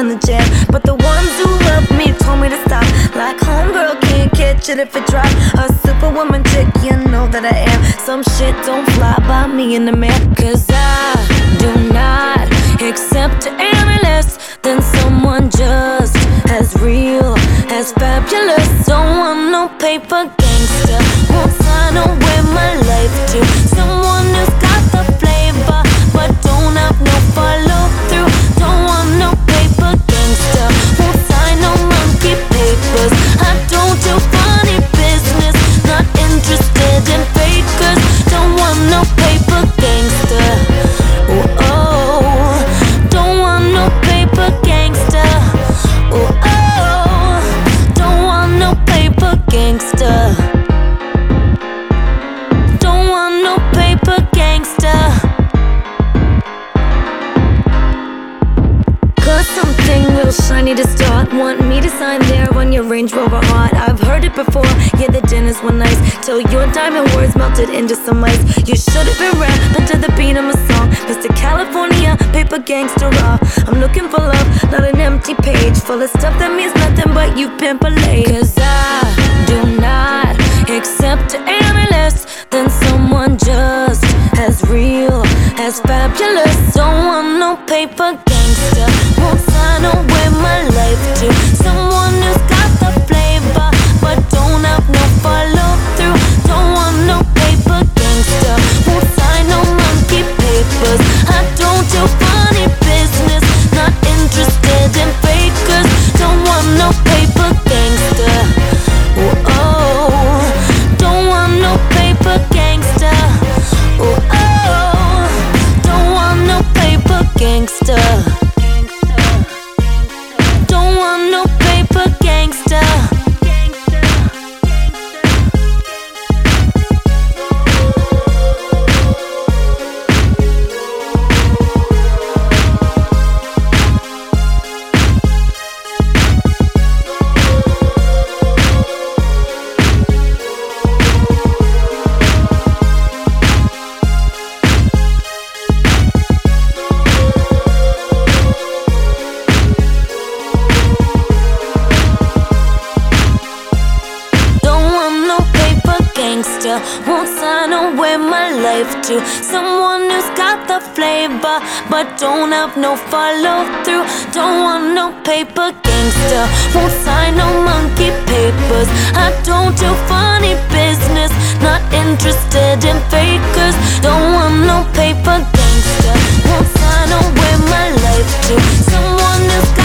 on the jam. But the ones who love me told me to stop. Like homegirl can't catch it if it drop. A superwoman chick, you know that I am. Some shit don't fly by me in the man. Cause I do not accept any less than someone just as real, as fabulous. Don't want no paper gangster. Won't sign away my life to someone who's got the flavor but don't have no follow through. Don't want no paper gangster. Won't sign no monkey papers. I don't do funny business. Not interested in fakers. Don't want no paper gangster. Oh, oh. Don't want no paper gangster. Oh, oh. Don't want no paper gangster. Don't want no paper gangster. Cause something real shiny to start. Want me to sign there on your Range Rover heart. I've heard it before, yeah, the dinners were nice till your diamond words melted into some ice. You should've been rapping to the beat of my song. Mr. California, paper gangster raw. I'm looking for love, not an empty page full of stuff that means nothing but you pimp a lady. Cause I do not accept any less than someone just as real, as fabulous. Don't want no paper gangster. Won't sign away my life to someone who's got the flavor but don't have no follow through. Don't want no paper gangster. Won't sign no monkey papers. I don't do funny business. Not interested in fakers. Don't want no paper gangster. Oh, oh. Don't want no paper gangster. Oh, oh. Don't want no paper gangster. Don't want no paper gangster. Won't sign away my life to someone who's got the flavor but don't have no follow through. Don't want no paper gangster. Won't sign no monkey papers. I don't do funny business. Not interested in fakers. Don't want no paper gangster. Won't sign away my life to someone who's